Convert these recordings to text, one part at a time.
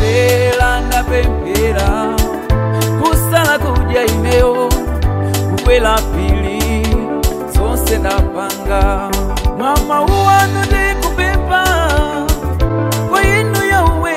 ndapemphera ndapemphera kusala kudya ineyo kukwela pili zonse ndapanga mama uwanu ndikupempha kwa inu yawe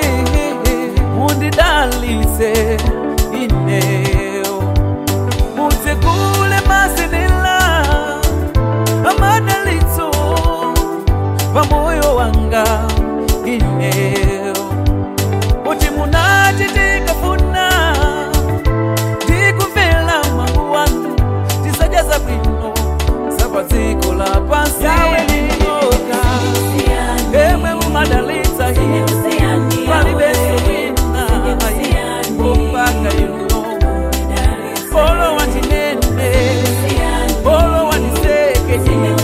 mundidalitse ineyo mutsekule mazenela amadalitso pamoyo wanga ineyo kuti munati tikafuna ndikumvera mawu wanu tisadyaza bwino zapadziko lapansi yawe linoka emwe mumadalitsa ino palibenso wina kupanga ino polo wandinene polo wandiseke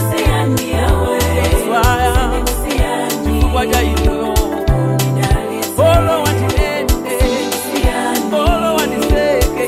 swaya chifukwa cha ino polo wandinene polo wandiseke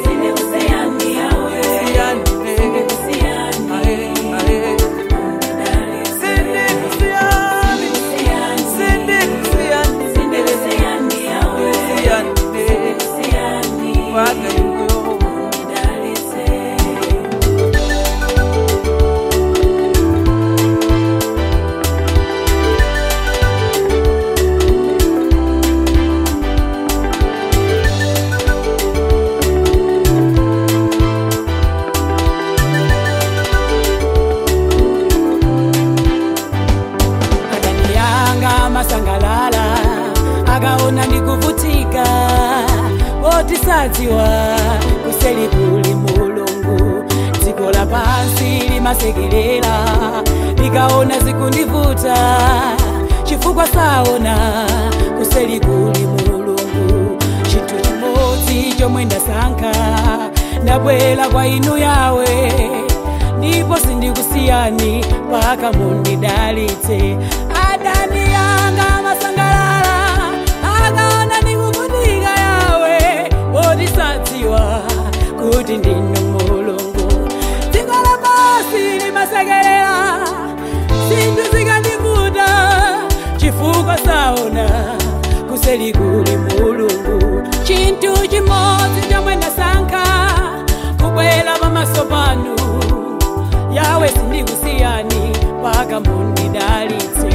masangalala agaona ndikuvutika otisadziwa kuseli kuli mulungu dziko lapansi limasekerera likaona zikundivuta chifukwa saona kuseli kuli mulungu chinthu chimodzi chomwe ndasankha ndabwera kwa inu yawe ndipo sindikusiyani mpaka mundidalitse adani yanga masangalala agaona ndikuvutika yawe otisadziwa kuti ndinu mulungu dziko lapansi limasekerera zinthu zikandivuta chifukwa saona kuseli kuli mulungu chinthu chimodzi chomwe ndasankha kubwera pamaso panu yawe sindikusiyani mpaka mundidalitse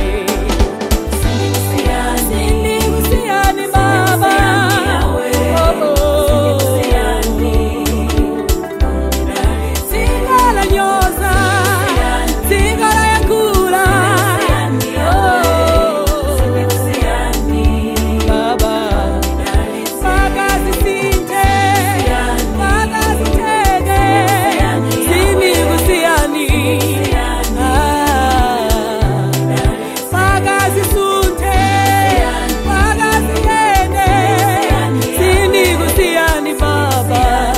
sindikusiyani baba singala nyoza singala yakula baba paka zisinte paka zitege sindikusiyani paka zisunte paka ziyende sindikusiyani baba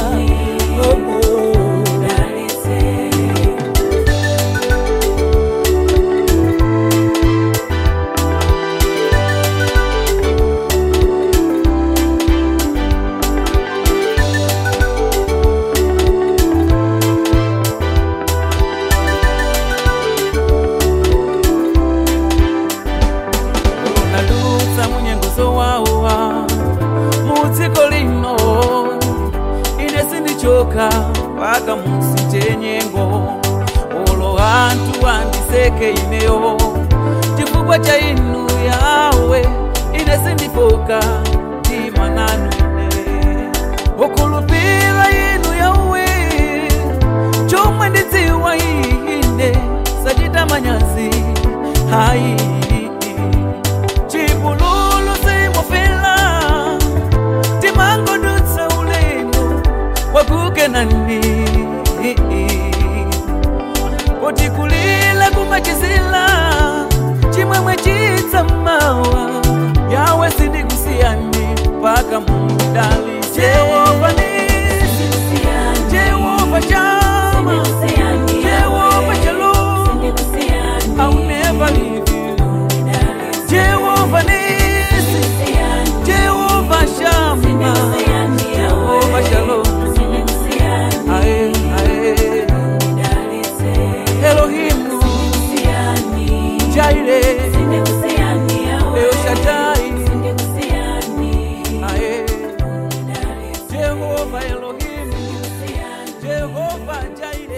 paka musite nyengo olo antu andiseke ineyo chifukwa cha inu yawe ine sindifoka ndima nanu ine okulupira inu yawe chomwe ndidziwa ine sachita manyazi hai chipululu simufila timangodutsa ulemu wakukenani otikulila kumachizila chimwemwe chitsamawa yawe sindikusiyani mpaka mundali Jehova nisi Jehova Shama Jehova Shalom I'll never leave you Jehova nisi Jehova Shama Jehova Shalom Elohim Jireh El Shaddai Elohim, Jehovah Jireh.